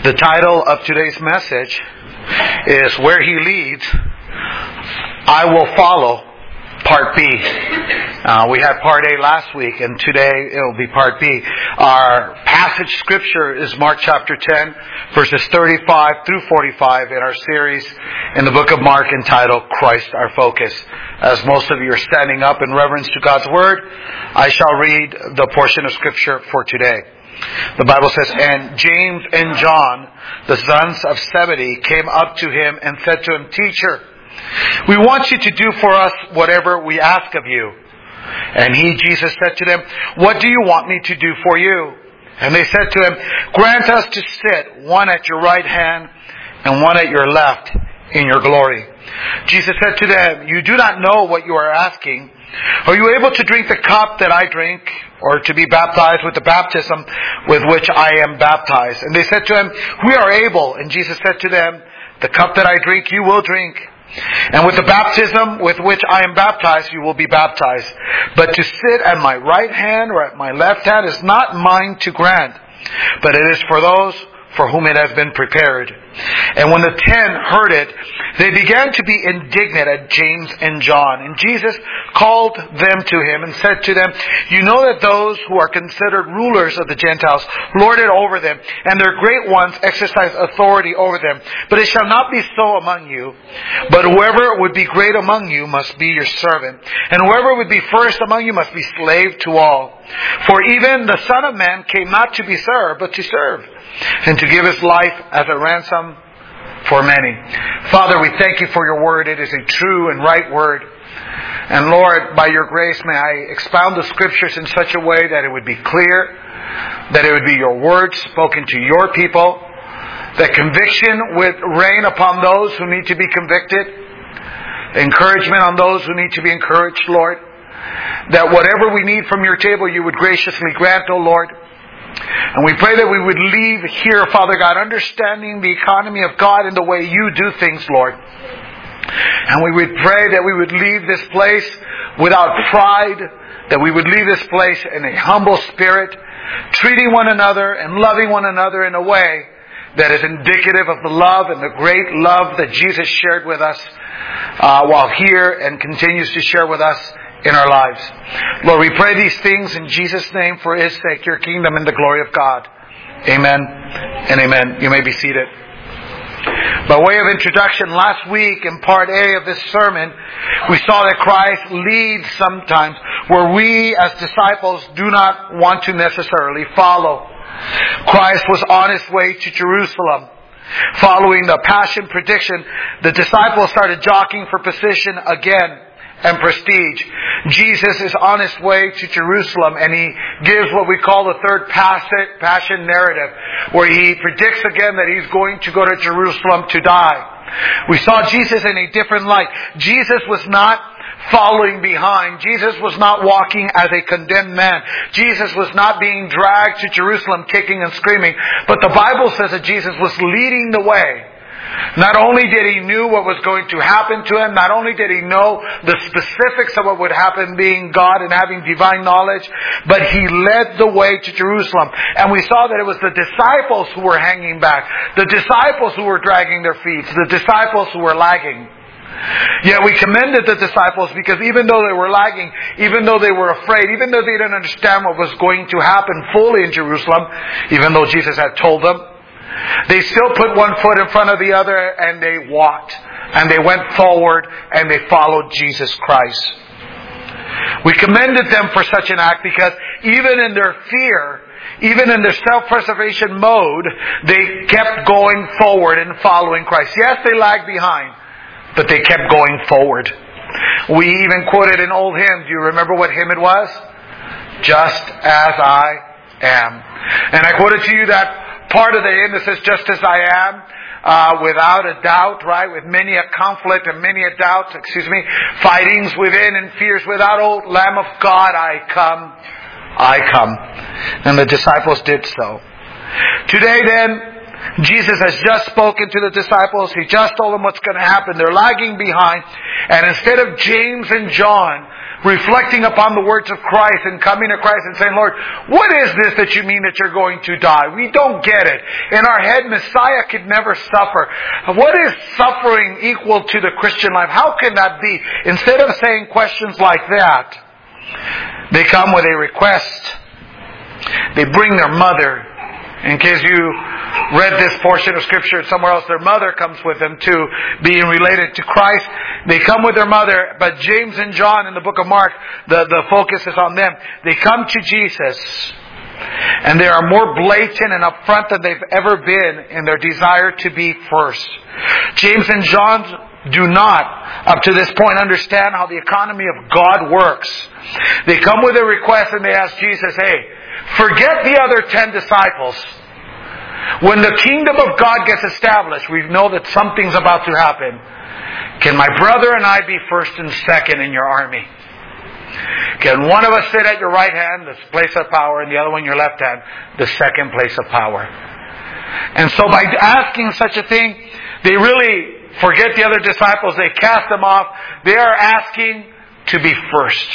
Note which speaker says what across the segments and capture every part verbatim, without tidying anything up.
Speaker 1: The title of today's message is Where He Leads, I Will Follow, Part B. Uh, we had Part A last week, and today it will be Part B. Our passage scripture is Mark chapter ten, verses thirty-five through forty-five in our series in the book of Mark entitled Christ Our Focus. As most of you are standing up in reverence to God's Word, I shall read the portion of scripture for today. The Bible says, "And James and John, the sons of Zebedee, came up to him and said to him, 'Teacher, we want you to do for us whatever we ask of you.' And he, Jesus, said to them, 'What do you want me to do for you?' And they said to him, 'Grant us to sit, one at your right hand and one at your left, in your glory.' Jesus said to them, 'You do not know what you are asking. Are you able to drink the cup that I drink, or to be baptized with the baptism with which I am baptized?' And they said to him, 'We are able.' And Jesus said to them, 'The cup that I drink, you will drink. And with the baptism with which I am baptized, you will be baptized. But to sit at my right hand or at my left hand is not mine to grant, but it is for those for whom it has been prepared.' And when the ten heard it, they began to be indignant at James and John. And Jesus called them to him and said to them, 'You know that those who are considered rulers of the Gentiles lord it over them, and their great ones exercise authority over them. But it shall not be so among you. But whoever would be great among you must be your servant, and whoever would be first among you must be slave to all. For even the Son of Man came not to be served, but to serve, and to give His life as a ransom for many.'" Father, we thank You for Your Word. It is a true and right Word. And Lord, by Your grace, may I expound the Scriptures in such a way that it would be clear, that it would be Your Word spoken to Your people, that conviction would reign upon those who need to be convicted, encouragement on those who need to be encouraged, Lord, that whatever we need from Your table, You would graciously grant, O Lord. And we pray that we would leave here, Father God, understanding the economy of God and the way You do things, Lord. And we would pray that we would leave this place without pride, that we would leave this place in a humble spirit, treating one another and loving one another in a way that is indicative of the love and the great love that Jesus shared with us uh, while here and continues to share with us in our lives. Lord, we pray these things in Jesus' name for His sake, Your kingdom and the glory of God. Amen and amen. You may be seated. By way of introduction, last week in part A of this sermon, we saw that Christ leads sometimes where we as disciples do not want to necessarily follow. Christ was on His way to Jerusalem. Following the passion prediction, the disciples started jockeying for position again and prestige. Jesus is on His way to Jerusalem, and He gives what we call the third passion narrative, where He predicts again that He's going to go to Jerusalem to die. We saw Jesus in a different light. Jesus was not following behind. Jesus was not walking as a condemned man. Jesus was not being dragged to Jerusalem kicking and screaming. But the Bible says that Jesus was leading the way. Not only did He knew what was going to happen to Him, not only did He know the specifics of what would happen being God and having divine knowledge, but He led the way to Jerusalem. And we saw that it was the disciples who were hanging back, the disciples who were dragging their feet, the disciples who were lagging. Yet we commended the disciples because even though they were lagging, even though they were afraid, even though they didn't understand what was going to happen fully in Jerusalem, even though Jesus had told them, they still put one foot in front of the other and they walked. And they went forward and they followed Jesus Christ. We commended them for such an act because even in their fear, even in their self-preservation mode, they kept going forward and following Christ. Yes, they lagged behind, but they kept going forward. We even quoted an old hymn. Do you remember what hymn it was? "Just as I am." And I quoted to you that part of the hymn that says, "Just as I am, uh, without a doubt," right? "With many a conflict and many a doubt," excuse me, "fightings within and fears without, O Lamb of God, I come, I come." And the disciples did so. Today then, Jesus has just spoken to the disciples. He just told them what's going to happen. They're lagging behind. And instead of James and John reflecting upon the words of Christ and coming to Christ and saying, Lord, what is this that you mean that you're going to die? We don't get it. In our head, Messiah could never suffer. What is suffering equal to the Christian life? How can that be? Instead of saying questions like that, they come with a request. They bring their mother. In case you read this portion of Scripture somewhere else, their mother comes with them too, being related to Christ. They come with their mother, but James and John in the book of Mark, the, the focus is on them. They come to Jesus, and they are more blatant and upfront than they've ever been in their desire to be first. James and John do not, up to this point, understand how the economy of God works. They come with a request and they ask Jesus, hey, forget the other ten disciples. When the kingdom of God gets established, we know that something's about to happen. Can my brother and I be first and second in your army? Can one of us sit at your right hand, the place of power, and the other one your left hand, the second place of power? And so by asking such a thing, they really forget the other disciples. They cast them off. They are asking to be first.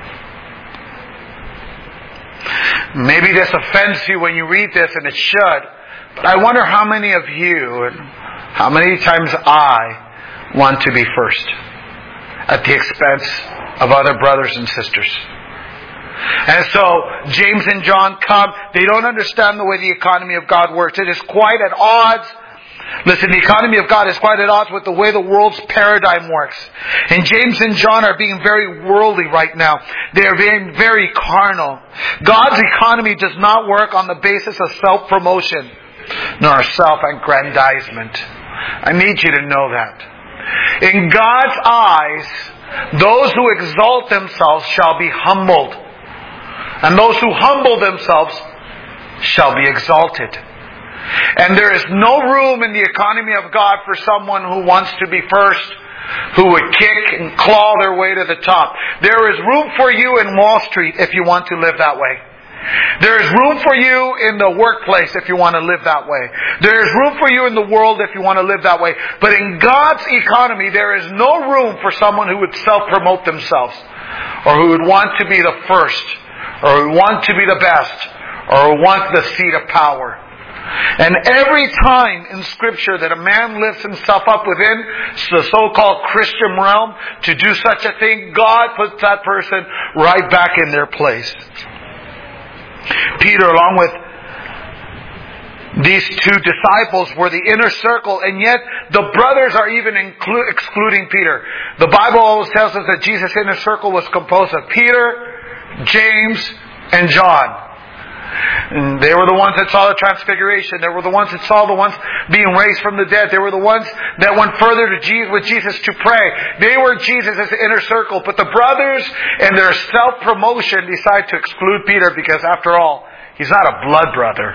Speaker 1: Maybe this offends you when you read this, and it should. But I wonder how many of you, and how many times I, want to be first at the expense of other brothers and sisters. And so, James and John come. They don't understand the way the economy of God works. It is quite at odds. Listen, the economy of God is quite at odds with the way the world's paradigm works. And James and John are being very worldly right now. They are being very carnal. God's economy does not work on the basis of self-promotion, nor self-aggrandizement. I need you to know that. In God's eyes, those who exalt themselves shall be humbled, and those who humble themselves shall be exalted. And there is no room in the economy of God for someone who wants to be first, who would kick and claw their way to the top. There is room for you in Wall Street if you want to live that way. There is room for you in the workplace if you want to live that way. There is room for you in the world if you want to live that way. But in God's economy, there is no room for someone who would self-promote themselves, or who would want to be the first, or who would want to be the best, or who want the seat of power. And every time in Scripture that a man lifts himself up within the so-called Christian realm to do such a thing, God puts that person right back in their place. Peter, along with these two disciples, were the inner circle, and yet the brothers are even inclu- excluding Peter. The Bible always tells us that Jesus' inner circle was composed of Peter, James, and John. And they were the ones that saw the transfiguration. They were the ones that saw the ones being raised from the dead. They were the ones that went further to Jesus, with Jesus to pray. They were Jesus' inner circle. But the brothers, in their self-promotion, decide to exclude Peter because, after all, he's not a blood brother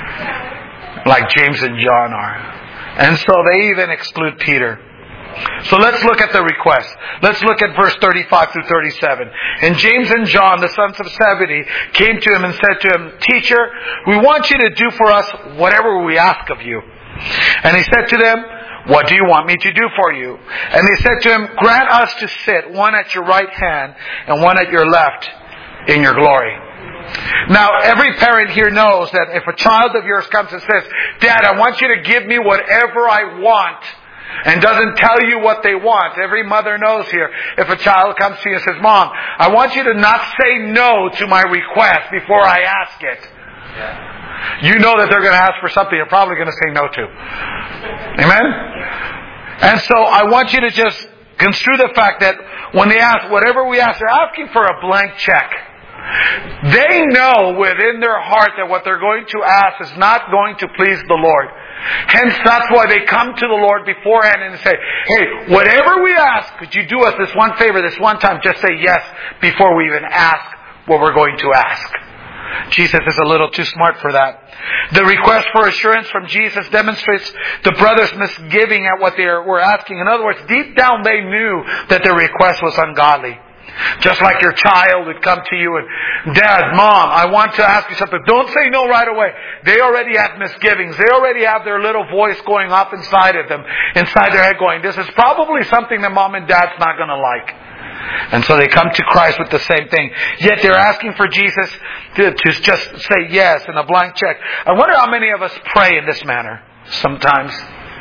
Speaker 1: like James and John are. And so they even exclude Peter. So let's look at the request. Let's look at verse thirty-five through thirty-seven. And James and John, the sons of Zebedee, came to him and said to him, Teacher, we want you to do for us whatever we ask of you. And he said to them, What do you want me to do for you? And they said to him, Grant us to sit, one at your right hand and one at your left, in your glory. Now, every parent here knows that if a child of yours comes and says, Dad, I want you to give me whatever I want, and doesn't tell you what they want. Every mother knows here. If a child comes to you and says, Mom, I want you to not say no to my request before I ask it. Yeah. You know that they're going to ask for something you're probably going to say no to. Amen? And so I want you to just construe the fact that when they ask, whatever we ask, they're asking for a blank check. They know within their heart that what they're going to ask is not going to please the Lord. Hence, that's why they come to the Lord beforehand and say, hey, whatever we ask, could you do us this one favor, this one time? Just say yes before we even ask what we're going to ask. Jesus is a little too smart for that. The request for assurance from Jesus demonstrates the brothers' misgiving at what they were asking. In other words, deep down they knew that their request was ungodly. Just like your child would come to you and, Dad, Mom, I want to ask you something. Don't say no right away. They already have misgivings. They already have their little voice going off inside of them, inside their head going, this is probably something that Mom and Dad's not going to like. And so they come to Christ with the same thing. Yet they're asking for Jesus to, to just say yes in a blank check. I wonder how many of us pray in this manner sometimes.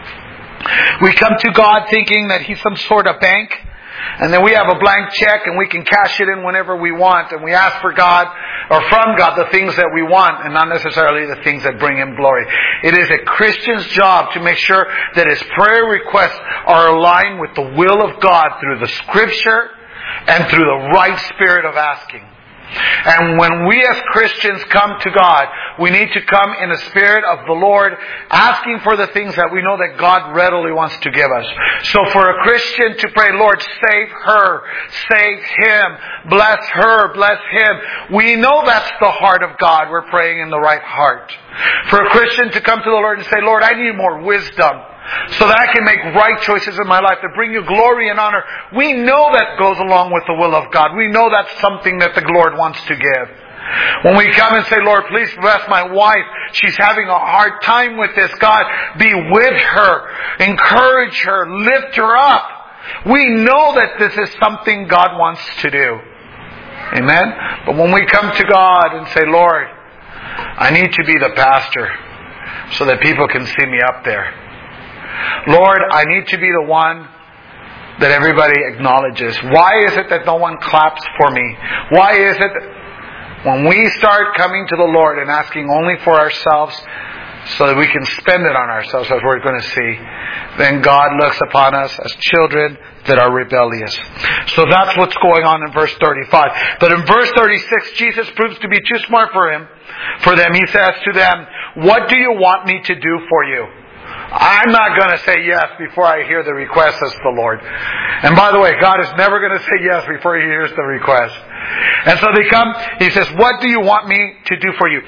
Speaker 1: We come to God thinking that He's some sort of bank. And then we have a blank check and we can cash it in whenever we want. And we ask for God or from God the things that we want and not necessarily the things that bring Him glory. It is a Christian's job to make sure that his prayer requests are aligned with the will of God through the Scripture and through the right spirit of asking. And when we as Christians come to God, we need to come in the Spirit of the Lord, asking for the things that we know that God readily wants to give us. So for a Christian to pray, Lord, save her, save him, bless her, bless him, we know that's the heart of God. We're praying in the right heart. For a Christian to come to the Lord and say, Lord, I need more wisdom, so that I can make right choices in my life that bring you glory and honor. We know that goes along with the will of God. We know that's something that the Lord wants to give. When we come and say, Lord, please bless my wife. She's having a hard time with this. God, be with her. Encourage her. Lift her up. We know that this is something God wants to do. Amen? But when we come to God and say, Lord, I need to be the pastor so that people can see me up there. Lord, I need to be the one that everybody acknowledges. Why is it that no one claps for me? Why is it that when we start coming to the Lord and asking only for ourselves so that we can spend it on ourselves, as we're going to see, then God looks upon us as children that are rebellious. So that's what's going on in verse thirty-five. But in verse thirty-six, Jesus proves to be too smart for him. For them, He says to them, what do you want me to do for you? I'm not going to say yes before I hear the request, says the Lord. And by the way, God is never going to say yes before He hears the request. And so they come, He says, what do you want me to do for you?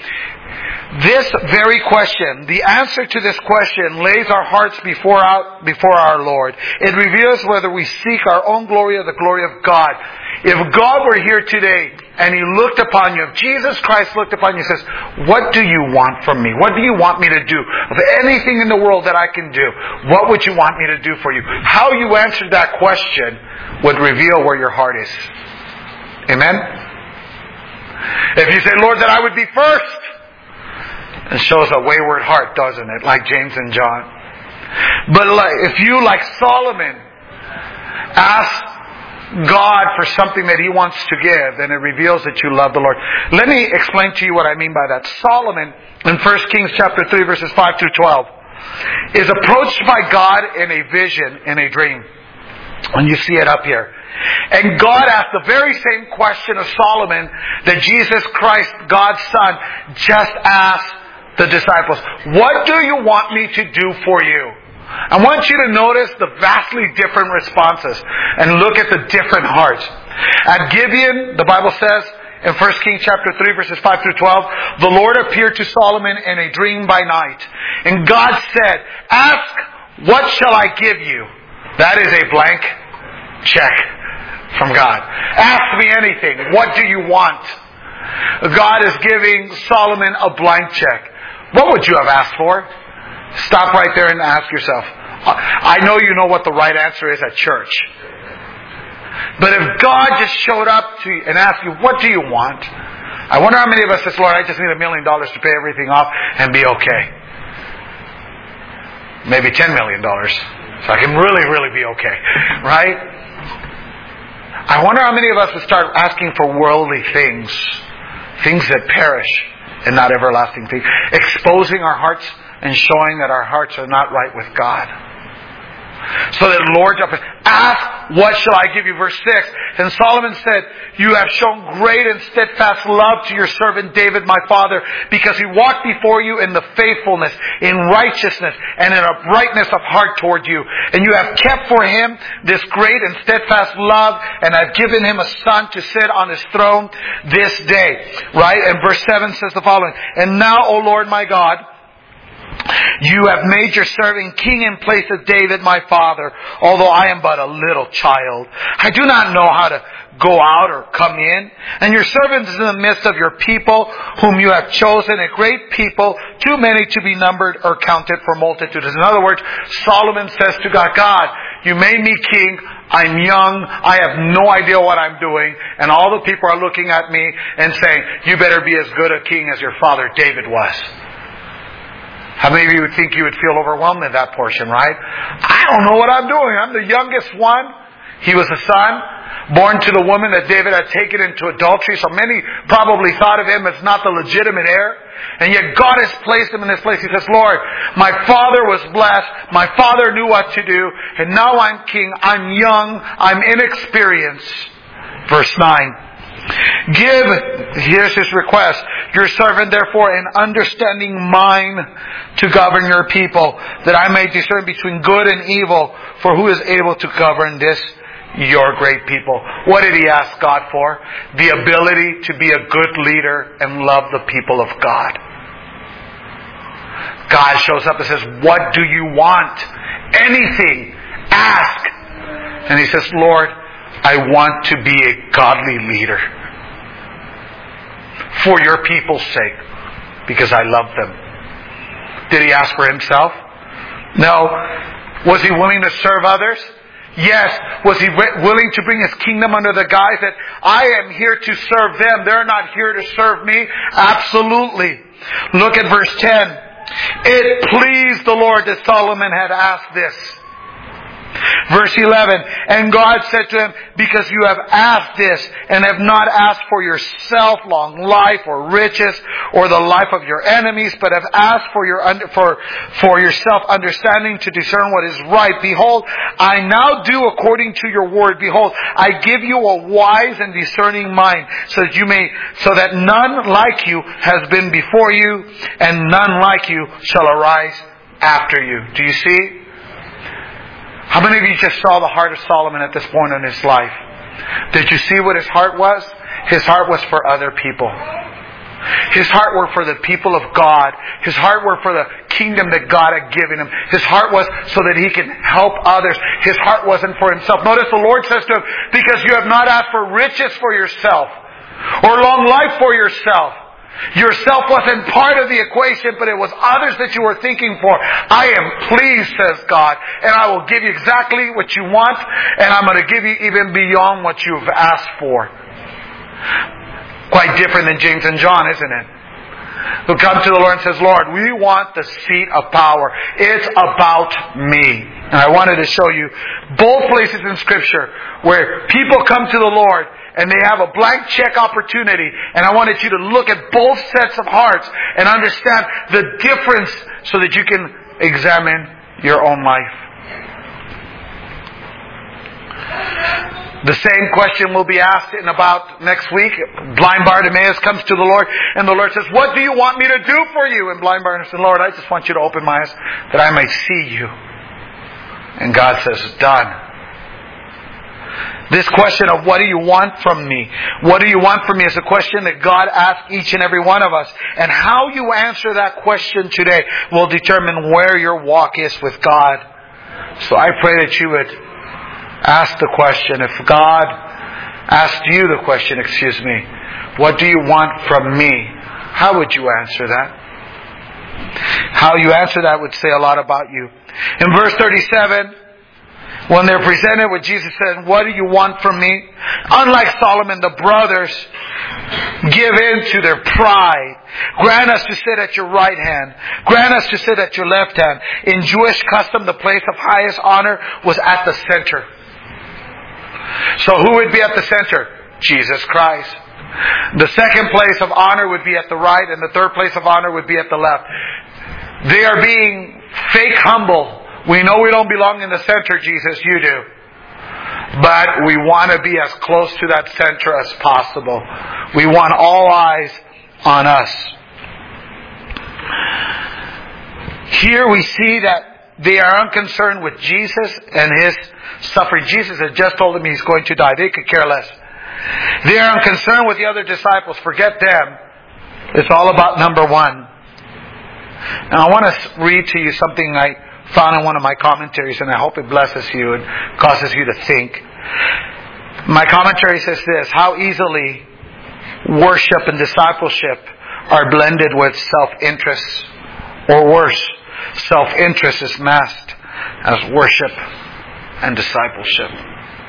Speaker 1: This very question, the answer to this question, lays our hearts before our, before our Lord. It reveals whether we seek our own glory or the glory of God. If God were here today and He looked upon you, if Jesus Christ looked upon you and says, what do you want from me? What do you want me to do? Of anything in the world that I can do, what would you want me to do for you? How you answered that question would reveal where your heart is. Amen? If you say, Lord, that I would be first, it shows a wayward heart, doesn't it? Like James and John. But like, if you, like Solomon, ask God for something that He wants to give, then it reveals that you love the Lord. Let me explain to you what I mean by that. Solomon, in First Kings chapter three, verses five through twelve, is approached by God in a vision, in a dream. And you see it up here. And God asked the very same question of Solomon that Jesus Christ, God's Son, just asked the disciples. What do you want me to do for you? I want you to notice the vastly different responses and look at the different hearts. At Gibeon, the Bible says in First Kings chapter three, verses five through twelve, the Lord appeared to Solomon in a dream by night. And God said, ask, what shall I give you? That is a blank check from God. Ask me anything. What do you want? God is giving Solomon a blank check. What would you have asked for? Stop right there and ask yourself. I know you know what the right answer is at church. But if God just showed up to you and asked you, what do you want? I wonder how many of us says, Lord, I just need a million dollars to pay everything off and be okay. Maybe ten million dollars. So I can really, really be okay. Right? I wonder how many of us would start asking for worldly things. Things that perish and not everlasting things. Exposing our hearts and showing that our hearts are not right with God. So that Lord, ask, what shall I give you? Verse six. And Solomon said, you have shown great and steadfast love to your servant David, my father, because he walked before you in the faithfulness, in righteousness, and in uprightness of heart toward you. And you have kept for him this great and steadfast love, and I've given him a son to sit on his throne this day. Right? And verse seven says the following. And now, O Lord my God, you have made your servant king in place of David my father, although I am but a little child. I do not know how to go out or come in. And your servant is in the midst of your people, whom you have chosen, a great people, too many to be numbered or counted for multitudes. In other words, Solomon says to God, God, you made me king. I'm young. I have no idea what I'm doing. And all the people are looking at me and saying, you better be as good a king as your father David was. How many of you would think you would feel overwhelmed in that portion, right? I don't know what I'm doing. I'm the youngest one. He was a son born to the woman that David had taken into adultery. So many probably thought of him as not the legitimate heir. And yet God has placed him in this place. He says, Lord, my father was blessed. My father knew what to do. And now I'm king. I'm young. I'm inexperienced. Verse nine. Give, here's his request, your servant therefore an understanding mind to govern your people, that I may discern between good and evil, for who is able to govern this, your great people? What did he ask God for? The ability to be a good leader and love the people of God. God shows up and says, what do you want? Anything. Ask. And he says, Lord, I want to be a godly leader. For your people's sake. Because I love them. Did he ask for himself? No. Was he willing to serve others? Yes. Was he willing to bring his kingdom under the guise that I am here to serve them, they're not here to serve me? Absolutely. Look at verse ten. It pleased the Lord that Solomon had asked this. Verse eleven, and God said to him, because you have asked this and have not asked for yourself long life or riches or the life of your enemies, but have asked for your for for yourself understanding to discern what is right. Behold, I now do according to your word. Behold, I give you a wise and discerning mind, so that you may so that none like you has been before you, and none like you shall arise after you. Do you see? How many of you just saw the heart of Solomon at this point in his life? Did you see what his heart was? His heart was for other people. His heart were for the people of God. His heart were for the kingdom that God had given him. His heart was so that he can help others. His heart wasn't for himself. Notice the Lord says to him, because you have not asked for riches for yourself or long life for yourself. Yourself wasn't part of the equation, but it was others that you were thinking for. I am pleased, says God, and I will give you exactly what you want, and I'm going to give you even beyond what you've asked for. Quite different than James and John, isn't it? Who come to the Lord and says, Lord, we want the seat of power. It's about me. And I wanted to show you both places in Scripture where people come to the Lord and they have a blank check opportunity. And I wanted you to look at both sets of hearts and understand the difference so that you can examine your own life. The same question will be asked in about next week. Blind Bartimaeus comes to the Lord and the Lord says, what do you want me to do for you? And blind Bartimaeus says, Lord, I just want you to open my eyes that I may see you. And God says, done. This question of what do you want from me? What do you want from me is a question that God asks each and every one of us. And how you answer that question today will determine where your walk is with God. So I pray that you would ask the question. If God asked you the question, excuse me, what do you want from me? How would you answer that? How you answer that would say a lot about you. In verse thirty-seven, when they're presented with Jesus saying, what do you want from me? Unlike Solomon, the brothers give in to their pride. Grant us to sit at your right hand. Grant us to sit at your left hand. In Jewish custom, the place of highest honor was at the center. So who would be at the center? Jesus Christ. The second place of honor would be at the right, and the third place of honor would be at the left. They are being fake humble. We know we don't belong in the center, Jesus, you do. But we want to be as close to that center as possible. We want all eyes on us. Here we see that they are unconcerned with Jesus and His suffering. Jesus had just told them He's going to die. They could care less. They are unconcerned with the other disciples. Forget them. It's all about number one. Now I want to read to you something I found in one of my commentaries, and I hope it blesses you and causes you to think. My commentary says this: how easily worship and discipleship are blended with self-interest, or worse, self-interest is masked as worship and discipleship.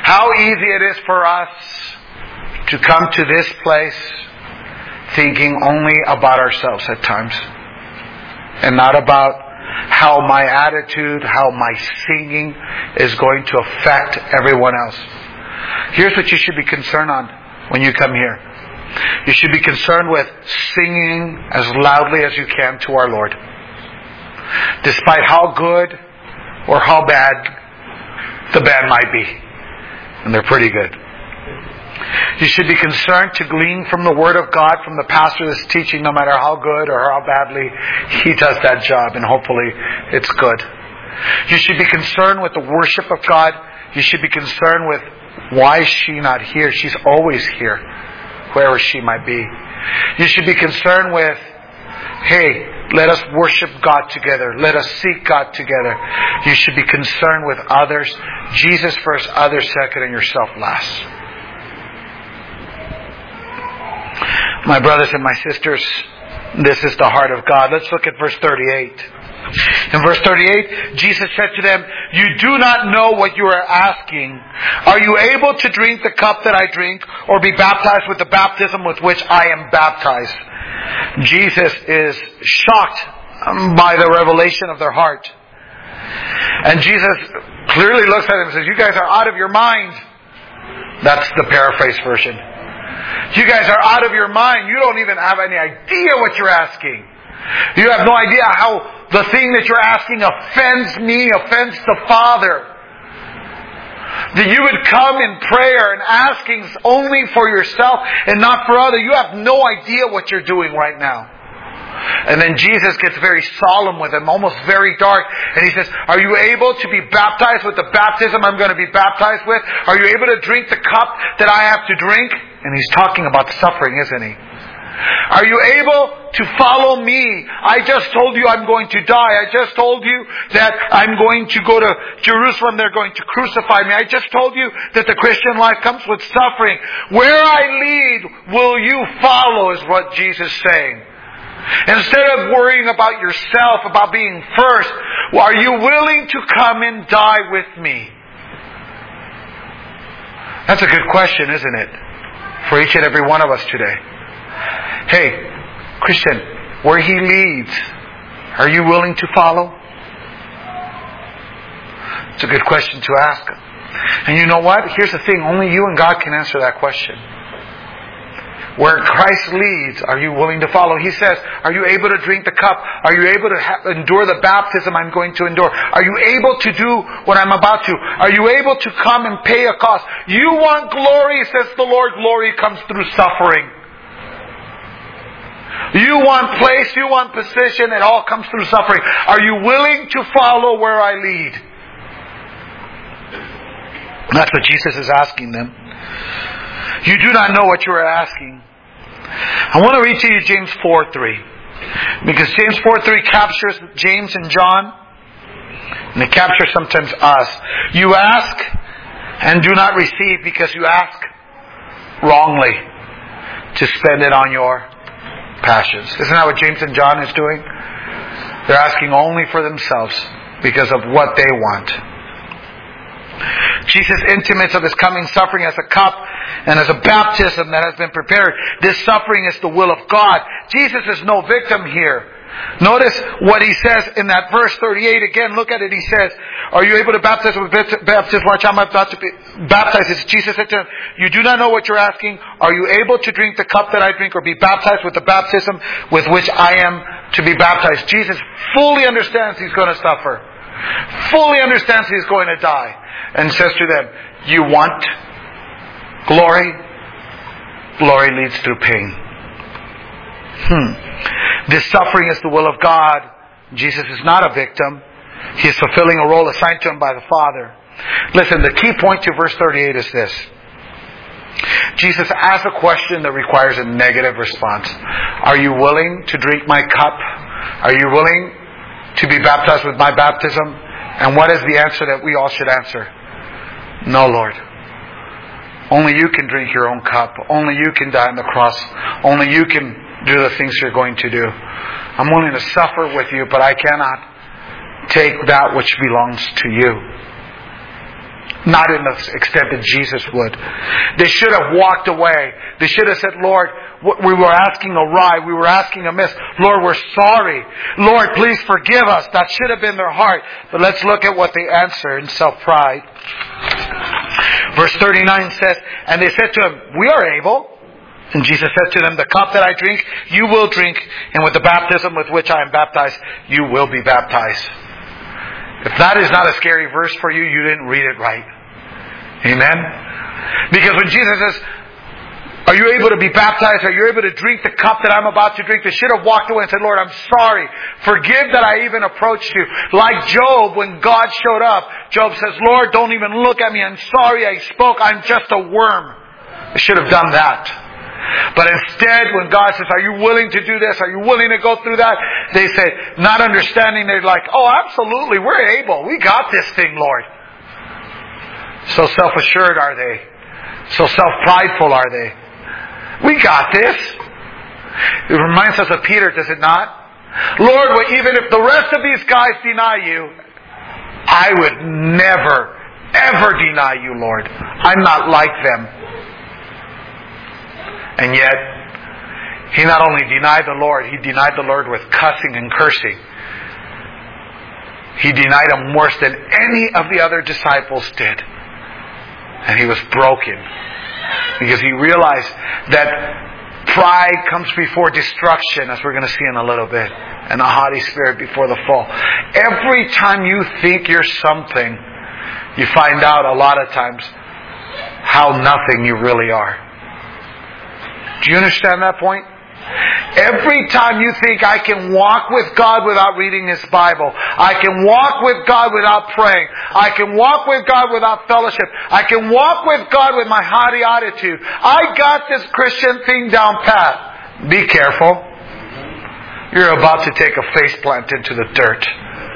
Speaker 1: How easy it is for us to come to this place thinking only about ourselves at times. And not about how my attitude, how my singing is going to affect everyone else. Here's what you should be concerned on when you come here. You should be concerned with singing as loudly as you can to our Lord. Despite how good or how bad the band might be. And they're pretty good. You should be concerned to glean from the Word of God, from the pastor that's teaching, no matter how good or how badly he does that job, and hopefully it's good. You should be concerned with the worship of God. You should be concerned with why is she not here? She's always here, wherever she might be. You should be concerned with, hey, let us worship God together. Let us seek God together. You should be concerned with others. Jesus first, others second, and yourself last. My brothers and my sisters, this is the heart of God. Let's look at verse thirty-eight. In verse thirty-eight, Jesus said to them, "You do not know what you are asking. Are you able to drink the cup that I drink, or be baptized with the baptism with which I am baptized?" Jesus is shocked by the revelation of their heart. And Jesus clearly looks at them and says, "You guys are out of your mind." That's the paraphrase version. You guys are out of your mind. You don't even have any idea what you're asking. You have no idea how the thing that you're asking offends me, offends the Father. That you would come in prayer and asking only for yourself and not for others. You have no idea what you're doing right now. And then Jesus gets very solemn with them, almost very dark. And He says, "Are you able to be baptized with the baptism I'm going to be baptized with? Are you able to drink the cup that I have to drink?" And He's talking about suffering, isn't He? "Are you able to follow me? I just told you I'm going to die. I just told you that I'm going to go to Jerusalem. They're going to crucify me. I just told you that the Christian life comes with suffering. Where I lead, will you follow?" is what Jesus is saying. Instead of worrying about yourself, about being first, are you willing to come and die with me? That's a good question, isn't it? For each and every one of us today. Hey, Christian, where He leads, are you willing to follow? It's a good question to ask. And you know what? Here's the thing. Only you and God can answer that question. Where Christ leads, are you willing to follow? He says, "Are you able to drink the cup? Are you able to ha- endure the baptism I'm going to endure? Are you able to do what I'm about to? Are you able to come and pay a cost? You want glory, says the Lord. Glory comes through suffering. You want place, you want position, it all comes through suffering. Are you willing to follow where I lead?" That's what Jesus is asking them. You do not know what you are asking. I want to read to you James four three. Because James four three captures James and John. And it captures sometimes us. You ask and do not receive because you ask wrongly to spend it on your passions. Isn't that what James and John is doing? They're asking only for themselves because of what they want. Jesus intimates of His coming suffering as a cup and as a baptism that has been prepared. This suffering is the will of God. Jesus is no victim here. Notice what He says in that verse thirty-eight. Again, look at it. He says, "Are you able to baptize with baptism which I'm about to be baptized?" Jesus said to him, "You do not know what you're asking. Are you able to drink the cup that I drink or be baptized with the baptism with which I am to be baptized?" Jesus fully understands He's going to suffer. Fully understands He's going to die. And says to them, "You want glory? Glory leads through pain." Hmm. This suffering is the will of God. Jesus is not a victim. He is fulfilling a role assigned to Him by the Father. Listen, the key point to verse thirty-eight is this. Jesus asks a question that requires a negative response. Are you willing to drink my cup? Are you willing to be baptized with my baptism? And what is the answer that we all should answer? No, Lord. Only you can drink your own cup. Only you can die on the cross. Only you can do the things you're going to do. I'm willing to suffer with you, but I cannot take that which belongs to you. Not in the extent that Jesus would. They should have walked away. They should have said, Lord, we were asking awry. We were asking amiss. Lord, we're sorry. Lord, please forgive us. That should have been their heart. But let's look at what they answer in self-pride. Verse thirty-nine says, and they said to him, we are able. And Jesus said to them, the cup that I drink, you will drink. And with the baptism with which I am baptized, you will be baptized. If that is not a scary verse for you, you didn't read it right. Amen? Because when Jesus says, are you able to be baptized? Are you able to drink the cup that I'm about to drink? They should have walked away and said, Lord, I'm sorry. Forgive that I even approached you. Like Job, when God showed up, Job says, Lord, don't even look at me. I'm sorry I spoke. I'm just a worm. They should have done that. But instead, when God says, are you willing to do this? Are you willing to go through that? They say, not understanding, they're like, oh, absolutely, we're able. We got this thing, Lord. So self-assured are they. So self-prideful are they. We got this. It reminds us of Peter, does it not? Lord, well, even if the rest of these guys deny you, I would never, ever deny you, Lord. I'm not like them. And yet, he not only denied the Lord, he denied the Lord with cussing and cursing. He denied him worse than any of the other disciples did. And he was broken. Because he realized that pride comes before destruction, as we're going to see in a little bit. And a haughty spirit before the fall. Every time you think you're something, you find out a lot of times how nothing you really are. Do you understand that point? Every time you think I can walk with God without reading His Bible, I can walk with God without praying, I can walk with God without fellowship, I can walk with God with my haughty attitude, I got this Christian thing down pat. Be careful. You're about to take a face plant into the dirt.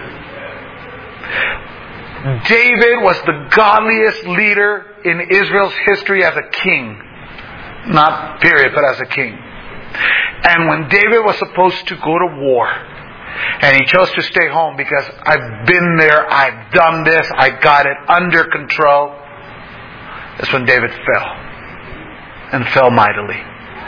Speaker 1: David was the godliest leader in Israel's history as a king. Not period, but as a king. And when David was supposed to go to war, and he chose to stay home because I've been there, I've done this, I got it under control, that's when David fell. And fell mightily.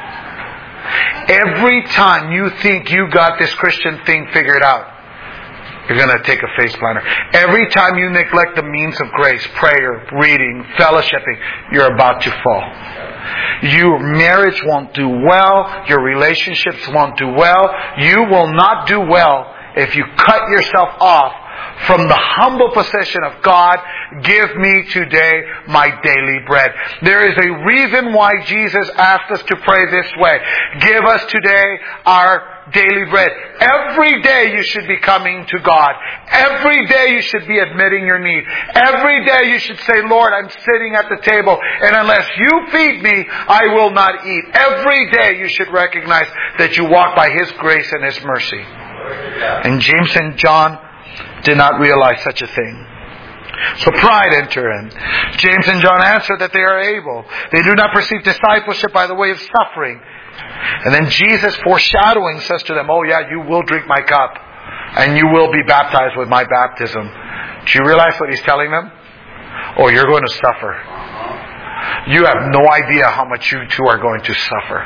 Speaker 1: Every time you think you got this Christian thing figured out, you're going to take a face planter. Every time you neglect the means of grace, prayer, reading, fellowshipping, you're about to fall. Your marriage won't do well. Your relationships won't do well. You will not do well if you cut yourself off from the humble position of God. Give me today my daily bread. There is a reason why Jesus asked us to pray this way. Give us today our daily bread. Every day you should be coming to God. Every day you should be admitting your need. Every day you should say, Lord, I'm sitting at the table, and unless you feed me, I will not eat. Every day you should recognize that you walk by His grace and His mercy. And James and John did not realize such a thing. So pride enter in. James and John answer that they are able. They do not perceive discipleship by the way of suffering. And then Jesus, foreshadowing, says to them, oh yeah, you will drink my cup. And you will be baptized with my baptism. Do you realize what He's telling them? Oh, you're going to suffer. You have no idea how much you two are going to suffer.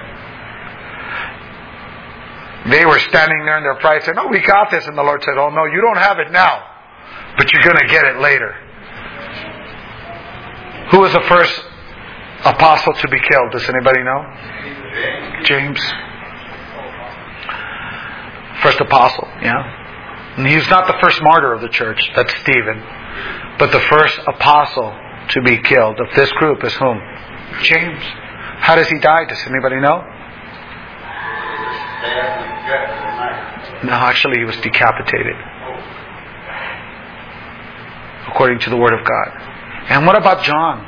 Speaker 1: They were standing there in their pride saying, oh, we got this. And the Lord said, oh no, you don't have it now. But you're going to get it later. Who was the first apostle to be killed? Does anybody know? James. First apostle, yeah. And he's not the first martyr of the church. That's Stephen. But the first apostle to be killed of this group is whom? James. How does he die? Does anybody know? No, actually he was decapitated. According to the Word of God. And what about John?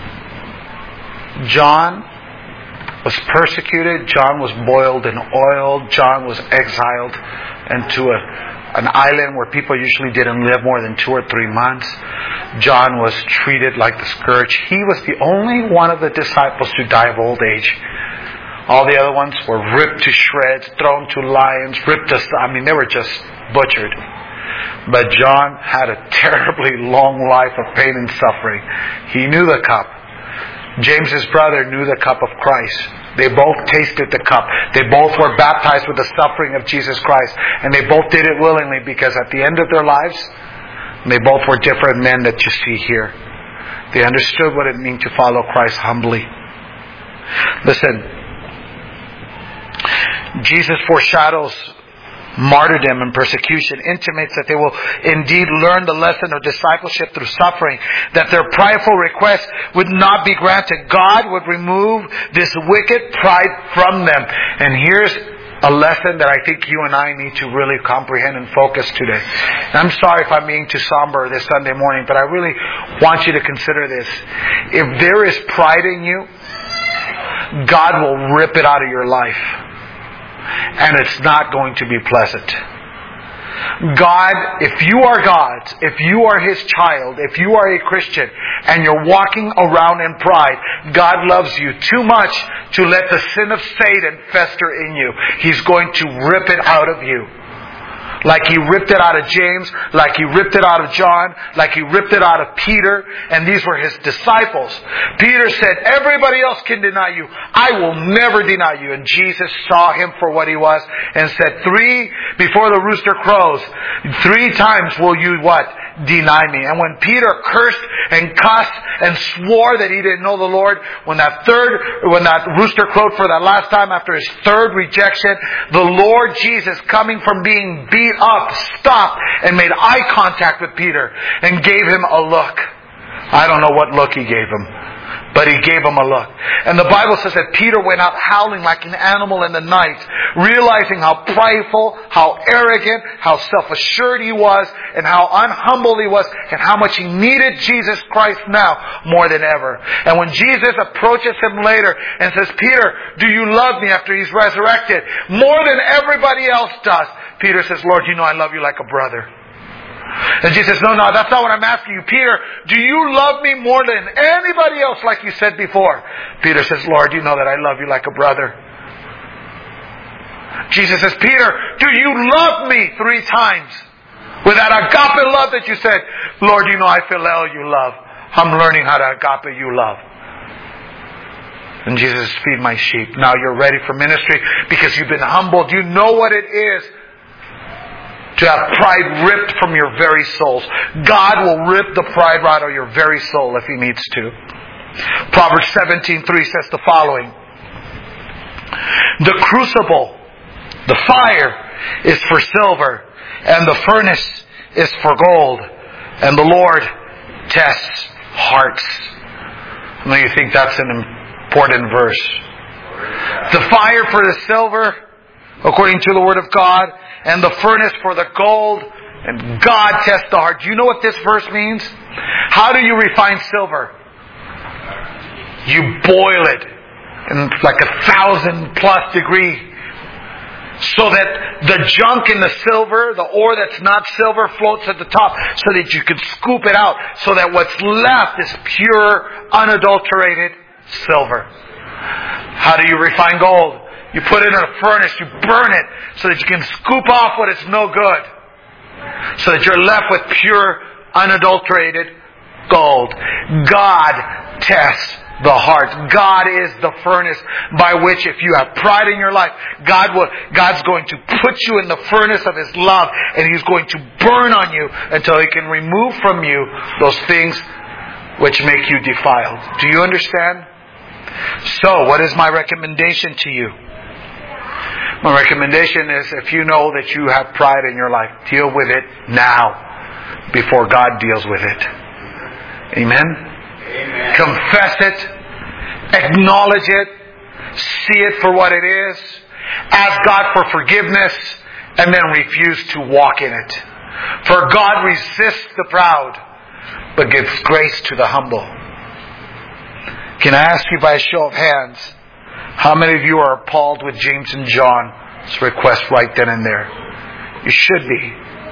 Speaker 1: John was persecuted. John was boiled in oil. John was exiled into a, an island where people usually didn't live more than two or three months. John was treated like the scourge. He was the only one of the disciples to die of old age. All the other ones were ripped to shreds, thrown to lions, ripped to... I mean, they were just butchered. But John had a terribly long life of pain and suffering. He knew the cup. James's brother knew the cup of Christ. They both tasted the cup. They both were baptized with the suffering of Jesus Christ. And they both did it willingly, because at the end of their lives, they both were different men that you see here. They understood what it meant to follow Christ humbly. Listen, Jesus foreshadows martyrdom and persecution, intimates that they will indeed learn the lesson of discipleship through suffering, that their prideful request would not be granted. God would remove this wicked pride from them. And here's a lesson that I think you and I need to really comprehend and focus today. And I'm sorry if I'm being too somber this Sunday morning, but I really want you to consider this. If there is pride in you, God will rip it out of your life. And it's not going to be pleasant. God, if you are God's, if you are His child, if you are a Christian, and you're walking around in pride, God loves you too much to let the sin of Satan fester in you. He's going to rip it out of you. Like He ripped it out of James, like He ripped it out of John, like He ripped it out of Peter, and these were His disciples. Peter said, everybody else can deny you. I will never deny you. And Jesus saw him for what he was and said, three, before the rooster crows, three times will you what? Deny me. And when Peter cursed and cussed and swore that he didn't know the Lord, when that third, when that rooster crowed for that last time after his third rejection, the Lord Jesus, coming from being beat up, stopped and made eye contact with Peter and gave him a look. I don't know what look He gave him, but He gave him a look. And the Bible says that Peter went out howling like an animal in the night, realizing how prideful, how arrogant, how self-assured he was, and how unhumble he was, and how much he needed Jesus Christ now more than ever. And when Jesus approaches him later and says, Peter, do you love me, after he's resurrected? More than everybody else does. Peter says, Lord, you know I love you like a brother. And Jesus says, no, no, that's not what I'm asking you. Peter, do you love me more than anybody else, like you said before? Peter says, Lord, you know that I love you like a brother. Jesus says, Peter, do you love me? Three times. With that agape love that you said, Lord, you know I phileo you love. I'm learning how to agape you love. And Jesus says, feed my sheep. Now you're ready for ministry because you've been humbled. You know what it is to have pride ripped from your very souls. God will rip the pride right out of your very soul if He needs to. Proverbs seventeen three says the following. The crucible, the fire, is for silver, and the furnace is for gold, and the Lord tests hearts. I know you think that's an important verse. The fire for the silver, according to the Word of God, and the furnace for the gold, and God tests the heart. Do you know what this verse means? How do you refine silver? You boil it in like a thousand plus degree, so that the junk in the silver, the ore that's not silver, floats at the top, so that you can scoop it out, so that what's left is pure, unadulterated silver. How do you refine gold? You put it in a furnace, you burn it, so that you can scoop off what is no good, so that you're left with pure, unadulterated gold. God tests the heart. God is the furnace by which, if you have pride in your life, God will, God's going to put you in the furnace of His love, and He's going to burn on you until He can remove from you those things which make you defiled. Do you understand? So, what is my recommendation to you? My recommendation is, if you know that you have pride in your life, deal with it now before God deals with it. Amen? Amen. Confess it. Acknowledge it. See it for what it is. Ask God for forgiveness, and then refuse to walk in it. For God resists the proud, but gives grace to the humble. Can I ask you by a show of hands, how many of you are appalled with James and John's request right then and there? You should be.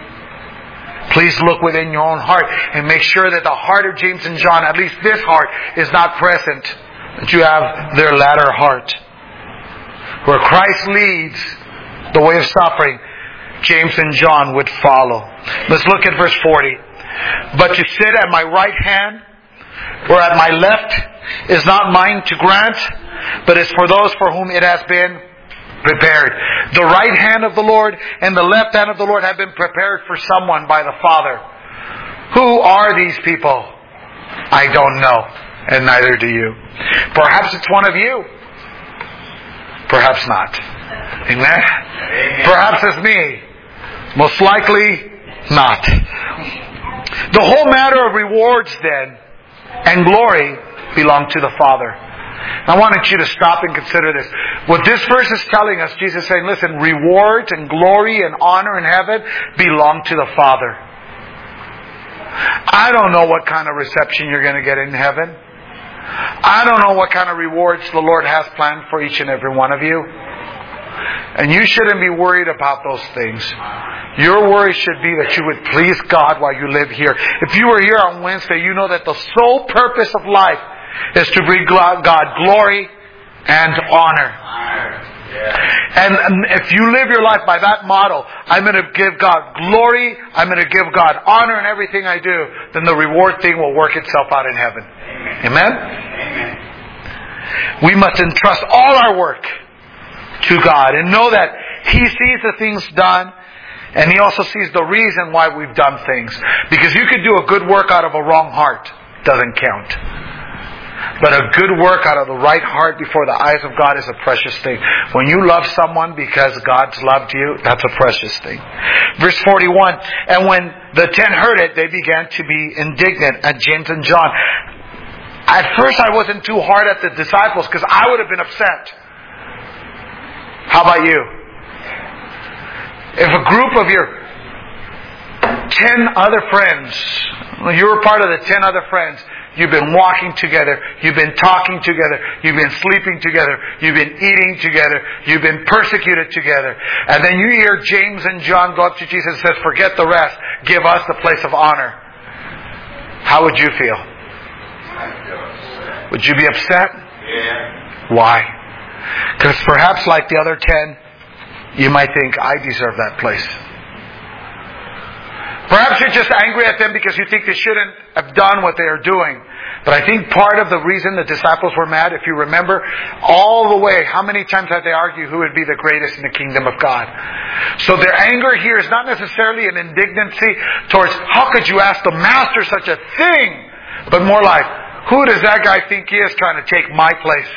Speaker 1: Please look within your own heart and make sure that the heart of James and John, at least this heart, is not present. That you have their latter heart. Where Christ leads the way of suffering, James and John would follow. Let's look at verse forty. But to sit at my right hand or at my left is not mine to grant, but is for those for whom it has been prepared. The right hand of the Lord and the left hand of the Lord have been prepared for someone by the Father. Who are these people? I don't know, and neither do you. Perhaps it's one of you. Perhaps not. Amen? Amen. Perhaps it's me. Most likely not. The whole matter of rewards then and glory belong to the Father. I wanted you to stop and consider this. What this verse is telling us, Jesus is saying, listen, rewards and glory and honor in heaven belong to the Father. I don't know what kind of reception you're going to get in heaven. I don't know what kind of rewards the Lord has planned for each and every one of you. And you shouldn't be worried about those things. Your worry should be that you would please God while you live here. If you were here on Wednesday, you know that the sole purpose of life is to bring God glory and honor. And if you live your life by that model, I'm going to give God glory, I'm going to give God honor in everything I do, then the reward thing will work itself out in heaven. Amen? Amen. We must entrust all our work to God and know that He sees the things done, and He also sees the reason why we've done things. Because you could do a good work out of a wrong heart. Doesn't count. But a good work out of the right heart before the eyes of God is a precious thing. When you love someone because God's loved you, that's a precious thing. Verse forty-one, and when the ten heard it, they began to be indignant at James and John. At first I wasn't too hard at the disciples because I would have been upset. How about you? If a group of your ten other friends, you were part of the ten other friends, you've been walking together, you've been talking together, you've been sleeping together, you've been eating together, you've been persecuted together, and then you hear James and John go up to Jesus and says, forget the rest, give us the place of honor. How would you feel? Would you be upset?
Speaker 2: Yeah.
Speaker 1: Why? Because perhaps like the other ten, you might think, I deserve that place. Perhaps you're just angry at them because you think they shouldn't have done what they are doing. But I think part of the reason the disciples were mad, if you remember, all the way, how many times had they argued who would be the greatest in the kingdom of God? So their anger here is not necessarily an indignancy towards, how could you ask the Master such a thing? But more like, who does that guy think he is trying to take my place?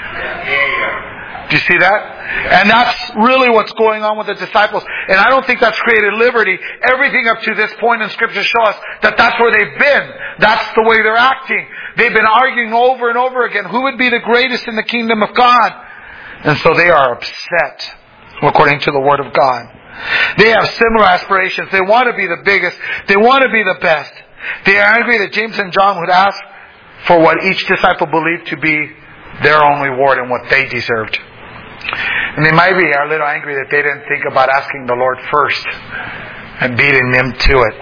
Speaker 1: Do you see that? And that's really what's going on with the disciples. And I don't think that's created liberty. Everything up to this point in Scripture shows us that that's where they've been. That's the way they're acting. They've been arguing over and over again. Who would be the greatest in the kingdom of God? And so they are upset, according to the Word of God. They have similar aspirations. They want to be the biggest. They want to be the best. They are angry that James and John would ask for what each disciple believed to be their own reward and what they deserved. And they might be a little angry that they didn't think about asking the Lord first and beating them to it.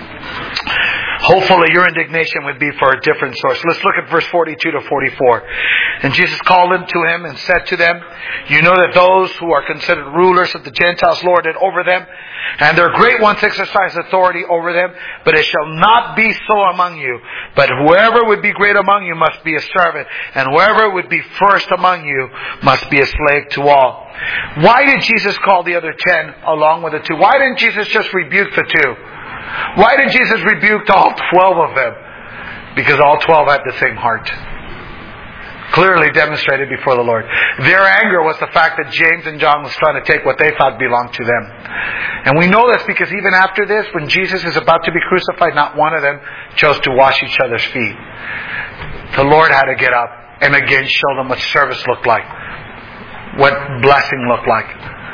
Speaker 1: Hopefully your indignation would be for a different source. Let's look at verse forty-two to forty-four. And Jesus called them to him and said to them, you know that those who are considered rulers of the Gentiles lord it over them, and their great ones exercise authority over them, but it shall not be so among you. But whoever would be great among you must be a servant, and whoever would be first among you must be a slave to all. Why did Jesus call the other ten along with the two? Why didn't Jesus just rebuke the two? Why did Jesus rebuke all twelve of them? Because all twelve had the same heart. Clearly demonstrated before the Lord. Their anger was the fact that James and John was trying to take what they thought belonged to them. And we know this because even after this, when Jesus is about to be crucified, not one of them chose to wash each other's feet. The Lord had to get up and again show them what service looked like. What blessing looked like.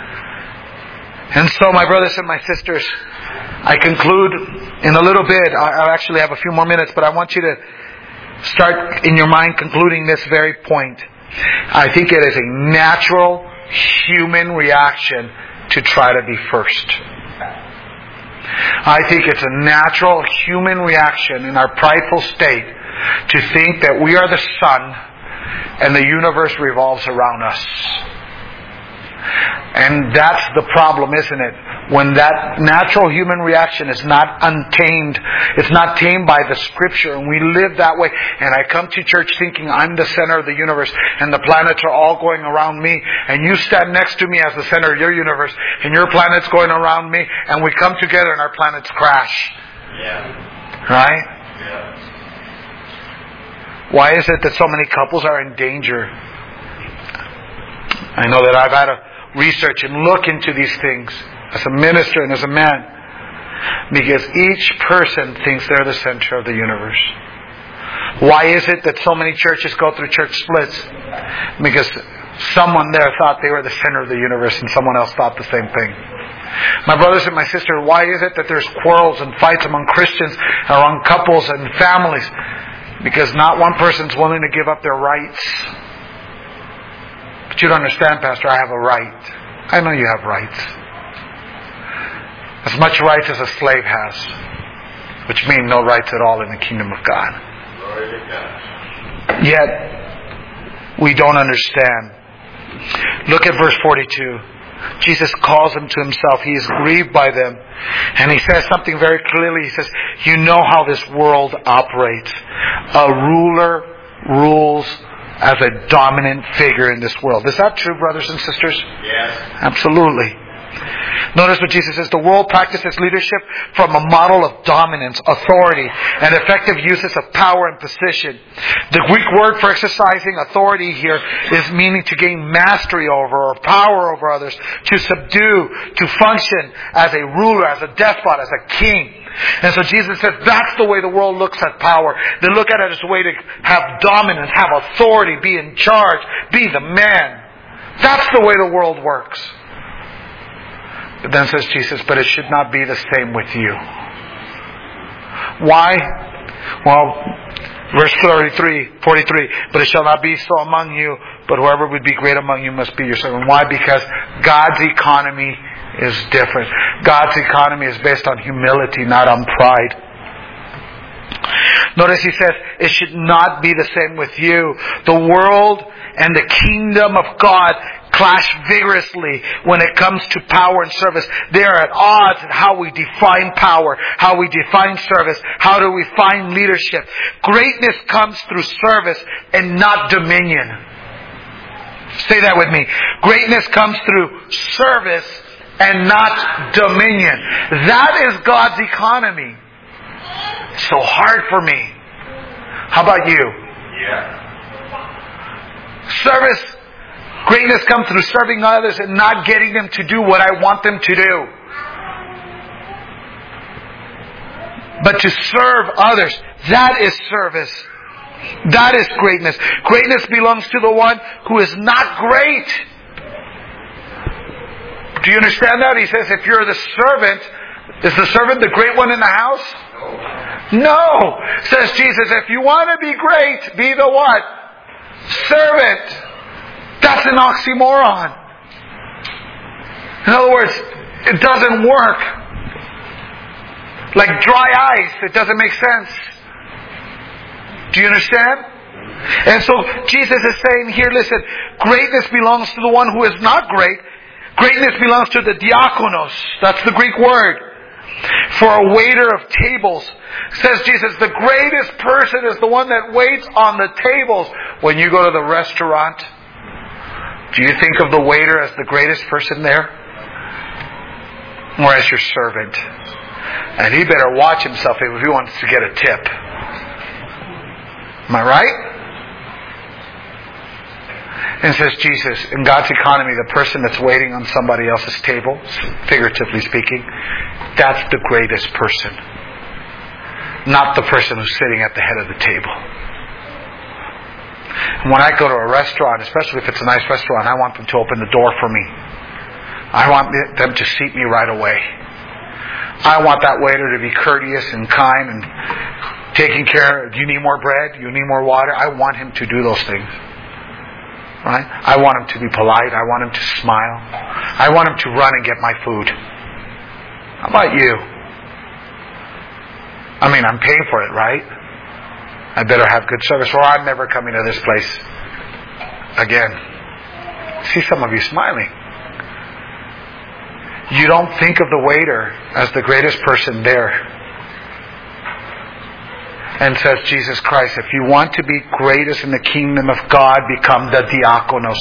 Speaker 1: And so, my brothers and my sisters, I conclude in a little bit. I actually have a few more minutes, but I want you to start in your mind concluding this very point. I think it is a natural human reaction to try to be first. I think it's a natural human reaction in our prideful state to think that we are the sun and the universe revolves around us. And that's the problem, isn't it? When that natural human reaction is not untamed, it's not tamed by the Scripture, and we live that way. And I come to church thinking I'm the center of the universe, and the planets are all going around me, and you stand next to me as the center of your universe, and your planet's going around me, and we come together and our planets crash.
Speaker 2: Yeah.
Speaker 1: Right?
Speaker 2: Yeah.
Speaker 1: Why is it that so many couples are in danger? I know that I've had to research and look into these things as a minister and as a man, because each person thinks they're the center of the universe. Why is it that so many churches go through church splits? Because someone there thought they were the center of the universe and someone else thought the same thing. My brothers and my sisters, why is it that there's quarrels and fights among Christians, among couples and families? Because not one person's willing to give up their rights. But you don't understand, Pastor, I have a right. I know you have rights. As much rights as a slave has, which mean no rights at all in the kingdom of God. Yet, we don't understand. Look at verse forty-two. Jesus calls them to himself. He is grieved by them. And he says something very clearly. He says, you know how this world operates. A ruler rules as a dominant figure in this world. Is that true, brothers and sisters?
Speaker 2: Yes.
Speaker 1: Absolutely. Notice what Jesus says. The world practices leadership from a model of dominance, authority, and effective uses of power and position. The Greek word for exercising authority here is meaning to gain mastery over or power over others, to subdue, to function as a ruler, as a despot, as a king. And so Jesus says that's the way the world looks at power. They look at it as a way to have dominance, have authority, be in charge, be the man. That's the way the world works. But then says Jesus, but it should not be the same with you. Why? Well, verse thirty-three, forty-three, but it shall not be so among you, but whoever would be great among you must be your servant. Why? Because God's economy is different. God's economy is based on humility, not on pride. Notice he says, it should not be the same with you. The world and the kingdom of God clash vigorously when it comes to power and service. They are at odds in how we define power, how we define service, how do we find leadership. Greatness comes through service and not dominion. Say that with me. Greatness comes through service and not dominion. That is God's economy. It's so hard for me. How about you?
Speaker 2: Yeah.
Speaker 1: Service, greatness comes through serving others and not getting them to do what I want them to do. But to serve others, that is service. That is greatness. Greatness belongs to the one who is not great. Do you understand that? He says if you're the servant, is the servant the great one in the house? No. Says Jesus, if you want to be great, be the what? Servant. That's an oxymoron. In other words, it doesn't work. Like dry ice, it doesn't make sense. Do you understand? And so Jesus is saying here, listen, greatness belongs to the one who is not great. Greatness belongs to the diakonos. That's the Greek word for a waiter of tables. Says Jesus, the greatest person is the one that waits on the tables. When you go to the restaurant, do you think of the waiter as the greatest person there? Or as your servant? And he better watch himself if he wants to get a tip. Am I right? And says Jesus, in God's economy, the person that's waiting on somebody else's table, figuratively speaking, that's the greatest person. Not the person who's sitting at the head of the table. And when I go to a restaurant, especially if it's a nice restaurant, I want them to open the door for me. I want them to seat me right away. I want that waiter to be courteous and kind and taking care. Do you need more bread? Do you need more water? I want him to do those things. Right? I want him to be polite. I want him to smile. I want him to run and get my food. How about you? I mean, I'm paying for it, right? I better have good service or I'm never coming to this place again. See some of you smiling. you don't think of the waiter as the greatest person there. And says Jesus Christ, if you want to be greatest in the kingdom of God, become the diakonos,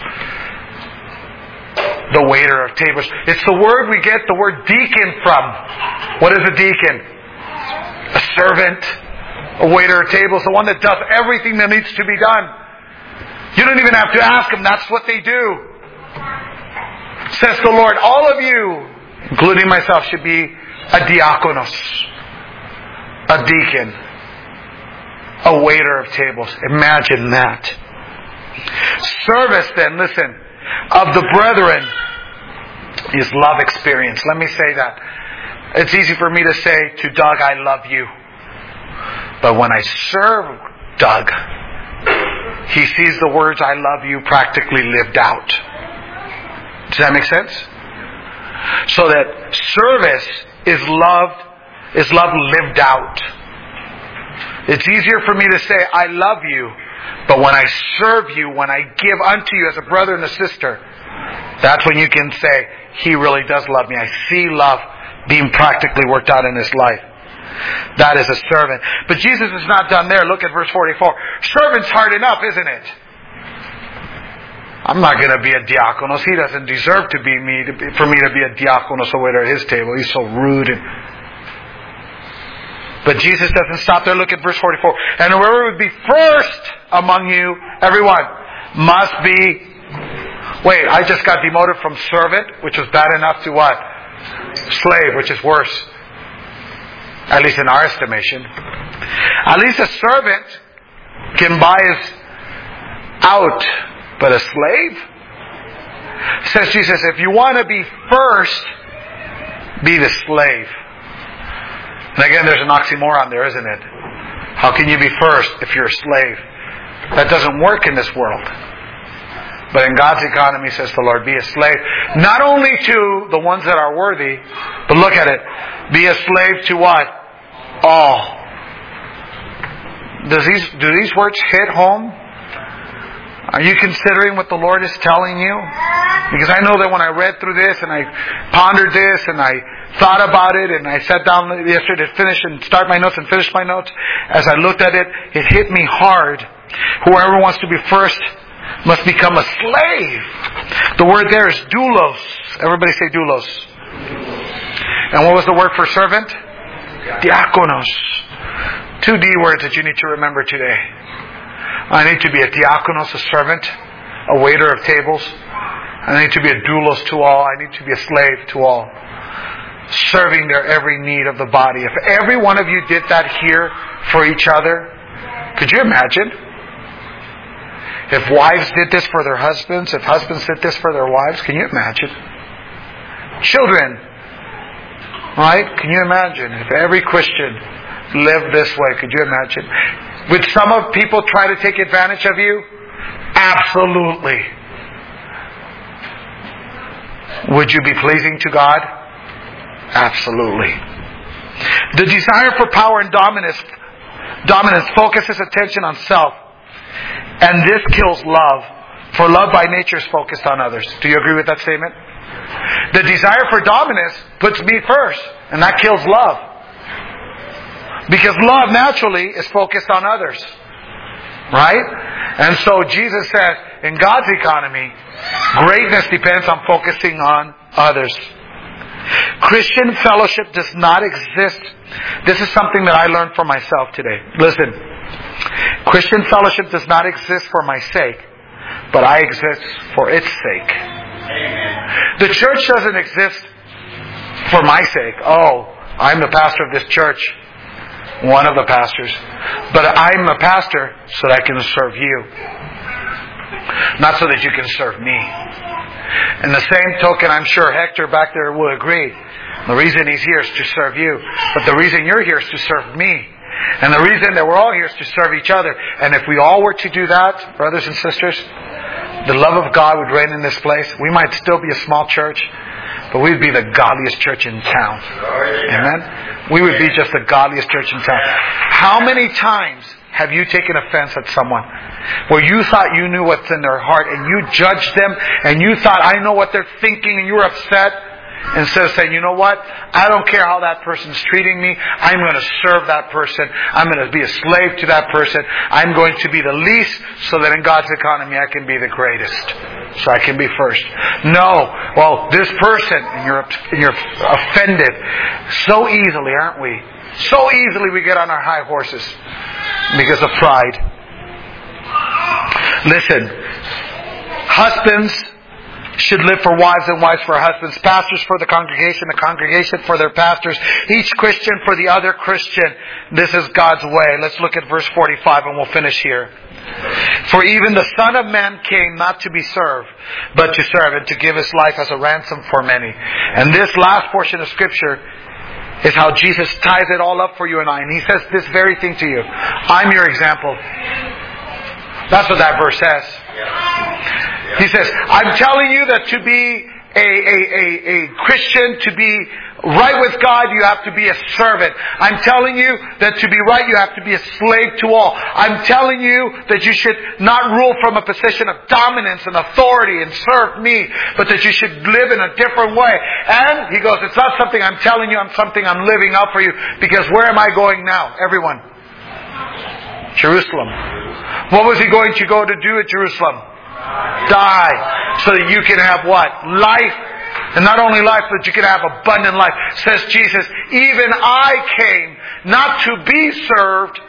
Speaker 1: the waiter of tables. It's the word we get the word deacon from. What is a deacon? A servant, a waiter of tables, the one that does everything that needs to be done. You don't even have to ask them, that's what they do. Says the Lord, all of you, including myself, should be a diakonos, a deacon, a waiter of tables. Imagine that. Service then, listen, of the brethren is love experience. Let me say that. It's easy for me to say to Doug, I love you. But when I serve Doug, he sees the words I love you practically lived out. Does that make sense? So that service is love, is love lived out. It's easier for me to say I love you, but when I serve you, when I give unto you as a brother and a sister, that's when you can say, he really does love me. I see love being practically worked out in his life. That is a servant. But Jesus is not done there. Look at verse forty-four. Servant's hard enough, isn't it? I'm not going to be a diakonos. He doesn't deserve to be me, to be, for me to be a diakonos, a waiter at his table. He's so rude. And... But Jesus doesn't stop there. Look at verse forty-four. And whoever would be first among you, everyone, must be... Wait, I just got demoted from servant, which was bad enough, to what? Slave, which is worse. At least in our estimation. At least a servant can buy his out. But a slave? Says Jesus, if you want to be first, be the slave. And again, there's an oxymoron there, isn't it? How can you be first if you're a slave? That doesn't work in this world. But in God's economy, says the Lord, be a slave. Not only to the ones that are worthy, but look at it. Be a slave to what? All. Does these, do these words hit home? Are you considering what the Lord is telling you? Because I know that when I read through this and I pondered this and I thought about it and I sat down yesterday to finish and start my notes and finish my notes, as I looked at it, it hit me hard. Whoever wants to be first must become a slave. The word there is doulos. Everybody say doulos. And what was the word for servant? Diakonos. Two D words that you need to remember today. I need to be a diakonos, a servant, a waiter of tables. I need to be a doulos to all. I need to be a slave to all. Serving their every need of the body. If every one of you did that here for each other, could you imagine? If wives did this for their husbands, if husbands did this for their wives, can you imagine? Children, right? Can you imagine? If every Christian lived this way, could you imagine? Would some of people try to take advantage of you? Absolutely. Would you be pleasing to God? Absolutely. The desire for power and dominance, dominance focuses attention on self. And this kills love. For love by nature is focused on others. Do you agree with that statement? The desire for dominance puts me first. And that kills love. Because love naturally is focused on others. Right? And so Jesus said, in God's economy, greatness depends on focusing on others. Christian fellowship does not exist. This is something that I learned for myself today. Listen. Christian fellowship does not exist for my sake, but I exist for its sake. Amen. The church doesn't exist for my sake. Oh, I'm the pastor of this church. One of the pastors. But I'm a pastor so that I can serve you. Not so that you can serve me. In the same token, I'm sure Hector back there will agree. The reason he's here is to serve you. But the reason you're here is to serve me. And the reason that we're all here is to serve each other. And if we all were to do that, brothers and sisters, the love of God would reign in this place. We might still be a small church, but we'd be the godliest church in town. Amen? We would be just the godliest church in town. How many times have you taken offense at someone where you thought you knew what's in their heart and you judged them and you thought, I know what they're thinking, and you were upset, Instead of saying, you know what? I don't care how that person's treating me. I'm going to serve that person. I'm going to be a slave to that person. I'm going to be the least so that in God's economy I can be the greatest. So I can be first. No. Well, this person, and you're, and you're offended so easily, aren't we? So easily we get on our high horses because of pride. Listen, husbands should live for wives and wives for husbands, pastors for the congregation, the congregation for their pastors, each Christian for the other Christian. This is God's way. Let's look at verse forty-five and we'll finish here. For even the Son of Man came not to be served, but to serve and to give His life as a ransom for many. And this last portion of Scripture is how Jesus ties it all up for you and I. And He says this very thing to you. I'm your example. That's what that verse says. He says, I'm telling you that to be a, a, a, a Christian, to be right with God, you have to be a servant. I'm telling you that to be right, you have to be a slave to all. I'm telling you that you should not rule from a position of dominance and authority and serve me, but that you should live in a different way. And he goes, it's not something I'm telling you, I'm something I'm living out for you. Because where am I going now? Everyone. Jerusalem. What was he going to go to do at Jerusalem? Die. So that you can have what? Life. And not only life, but you can have abundant life. Says Jesus, even I came not to be served,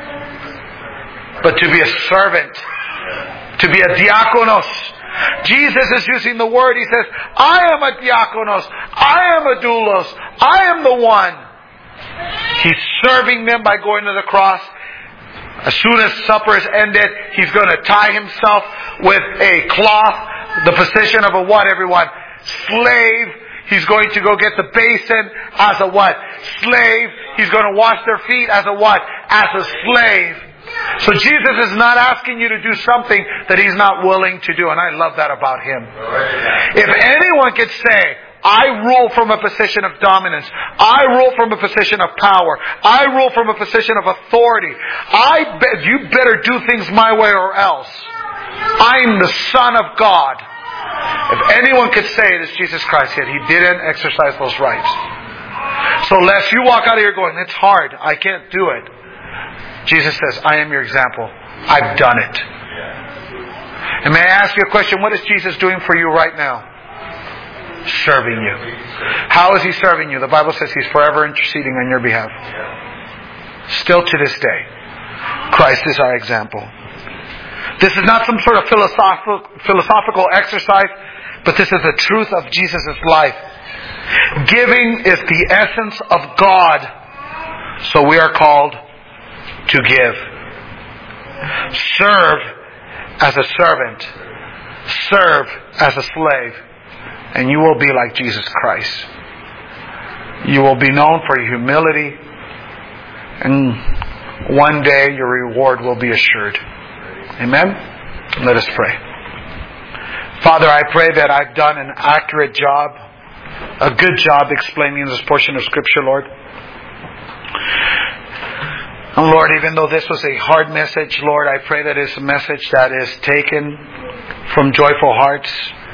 Speaker 1: but to be a servant. To be a diakonos. Jesus is using the word. He says, I am a diakonos. I am a doulos. I am the one. He's serving them by going to the cross. As soon as supper is ended, he's going to tie himself with a cloth, the position of a what, everyone? Slave. He's going to go get the basin as a what? Slave. He's going to wash their feet as a what? As a slave. So Jesus is not asking you to do something that He's not willing to do. And I love that about Him. If anyone could say, I rule from a position of dominance. I rule from a position of power. I rule from a position of authority. I bet you better do things my way or else. I'm the Son of God. If anyone could say it, it's Jesus Christ. Yet He didn't exercise those rights. So lest you walk out of here going, it's hard. I can't do it. Jesus says, I am your example. I've done it. And may I ask you a question? What is Jesus doing for you right now? Serving you. How is He serving you? The Bible says He's forever interceding on your behalf. Still to this day, Christ is our example. This is not some sort of philosophical, philosophical exercise, but this is the truth of Jesus' life. Giving is the essence of God, so we are called to give. Serve as a servant. Serve as a slave. And you will be like Jesus Christ. You will be known for your humility. And one day your reward will be assured. Amen? Let us pray. Father, I pray that I've done an accurate job, a good job explaining this portion of Scripture, Lord. And Lord, even though this was a hard message, Lord, I pray that it's a message that is taken from joyful hearts.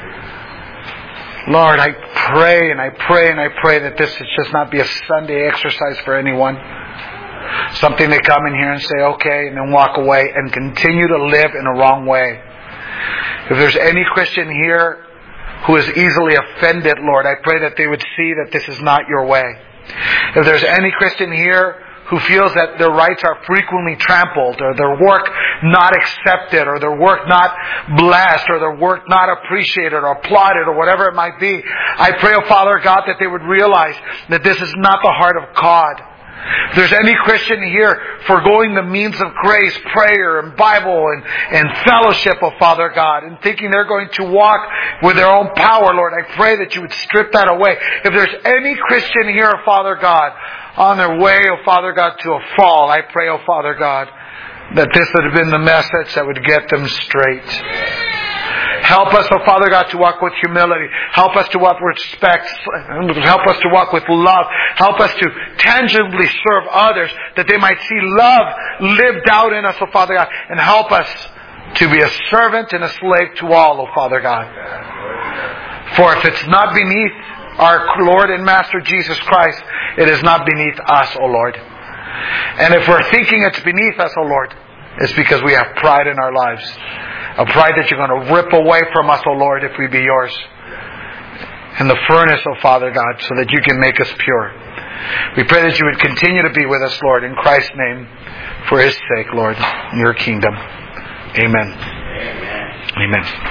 Speaker 1: Lord, I pray and I pray and I pray that this should just not be a Sunday exercise for anyone. Something they come in here and say, okay, and then walk away and continue to live in a wrong way. If there's any Christian here who is easily offended, Lord, I pray that they would see that this is not your way. If there's any Christian here who feels that their rights are frequently trampled, or their work not accepted, or their work not blessed, or their work not appreciated or applauded, or whatever it might be, I pray, oh Father God, that they would realize that this is not the heart of God. If there's any Christian here forgoing the means of grace, prayer and Bible and, and fellowship, oh Father God, and thinking they're going to walk with their own power, Lord, I pray that you would strip that away. If there's any Christian here, oh Father God, on their way, oh Father God, to a fall, I pray, oh Father God, that this would have been the message that would get them straight. Help us, oh Father God, to walk with humility. Help us to walk with respect. Help us to walk with love. Help us to tangibly serve others, that they might see love lived out in us, oh Father God. And help us to be a servant and a slave to all, oh Father God. For if it's not beneath our Lord and Master Jesus Christ, it is not beneath us, O Lord. And if we're thinking it's beneath us, O Lord, it's because we have pride in our lives. A pride that you're going to rip away from us, O Lord, if we be yours. In the furnace, O Father God, so that you can make us pure. We pray that you would continue to be with us, Lord, in Christ's name, for His sake, Lord, in your kingdom. Amen. Amen. Amen.